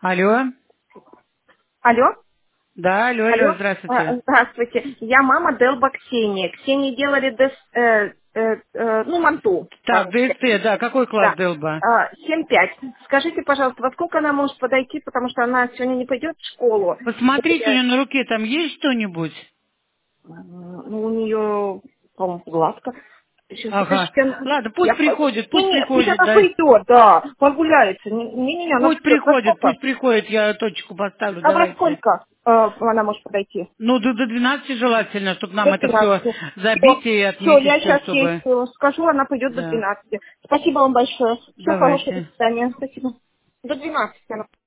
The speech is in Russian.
Алло. Алло? Да, алло, алло, Алло? здравствуйте. Здравствуйте. Я мама Делба Ксении. Ксении делали манту Так, по-русски. ДСТ, да, какой класс Да. Делба? 7-5. Скажите, пожалуйста, во сколько она может подойти, потому что она сегодня не пойдет в школу. Посмотрите, у нее на руке там есть что-нибудь? У нее, по-моему, гладко. Сейчас, Ага. подождите, Ладно, я... пусть Не, пусть приходит, она да. пойдет, да, прогуляется. Не, она придет. Во сколько? Пусть приходит, я точку поставлю, А во давайте. сколько она может подойти? Ну, до 12 желательно, чтобы До нам это все 12. забить и Все, отметить я все, сейчас ей чтобы... скажу, она пойдет до Да, 12. Спасибо вам большое. Всего хорошего, до давайте. свидания. Спасибо. До 12 она